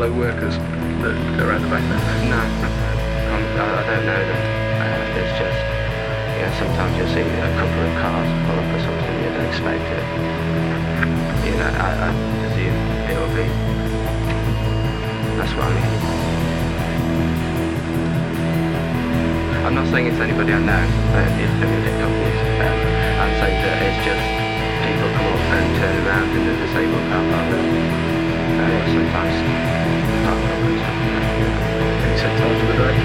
fellow workers that go around the back there? No, I don't know them. It's just, sometimes you'll see a couple of cars pull up or something, you don't expect it. I presume it'll be. That's what I mean. I'm not saying it's anybody I know, if it's obvious. I'm saying that it's just people come up and turn around in the disabled car park. Sometimes park up and stuff. Can you set time to the day?